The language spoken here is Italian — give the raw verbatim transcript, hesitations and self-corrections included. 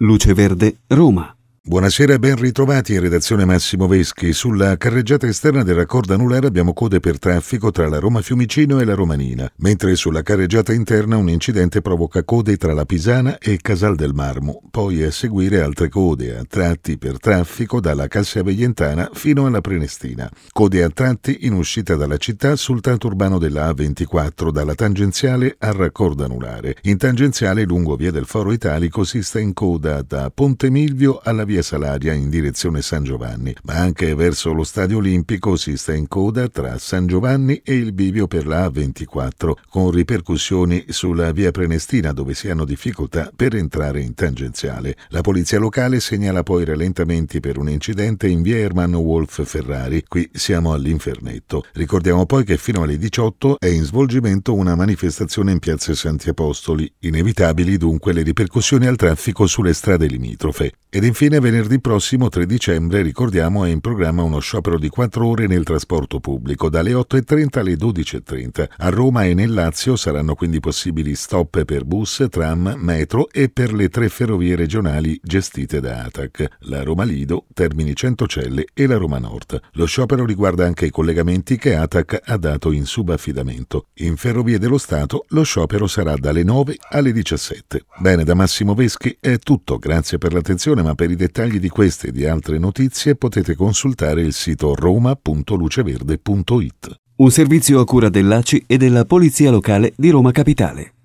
Luce Verde, Roma. Buonasera e ben ritrovati in redazione Massimo Veschi. Sulla carreggiata esterna del raccordo anulare abbiamo code per traffico tra la Roma Fiumicino e la Romanina, mentre sulla carreggiata interna un incidente provoca code tra la Pisana e Casal del Marmo, poi a seguire altre code a tratti per traffico dalla Cassia Veientana fino alla Prenestina. Code a tratti in uscita dalla città sul tratto urbano della A ventiquattro dalla tangenziale al raccordo anulare. In tangenziale lungo via del Foro Italico si sta in coda da Ponte Milvio alla via via Salaria in direzione San Giovanni, ma anche verso lo Stadio Olimpico si sta in coda tra San Giovanni e il bivio per la A ventiquattro, con ripercussioni sulla via Prenestina dove si hanno difficoltà per entrare in tangenziale. La polizia locale segnala poi rallentamenti per un incidente in via Ermanno Wolf Ferrari, qui siamo all'Infernetto. Ricordiamo poi che fino alle diciotto è in svolgimento una manifestazione in piazza Santi Apostoli, inevitabili dunque le ripercussioni al traffico sulle strade limitrofe. Ed infine venerdì prossimo tre dicembre, ricordiamo, è in programma uno sciopero di quattro ore nel trasporto pubblico, dalle otto e trenta alle dodici e trenta. A Roma e nel Lazio saranno quindi possibili stop per bus, tram, metro e per le tre ferrovie regionali gestite da ATAC, la Roma Lido, Termini Centocelle e la Roma Nord. Lo sciopero riguarda anche i collegamenti che ATAC ha dato in subaffidamento. In Ferrovie dello Stato lo sciopero sarà dalle nove alle diciassette. Bene, da Massimo Veschi è tutto, grazie per l'attenzione, ma per i dettagli di queste e di altre notizie potete consultare il sito roma punto luceverde punto it. Un servizio a cura dell'A C I e della Polizia Locale di Roma Capitale.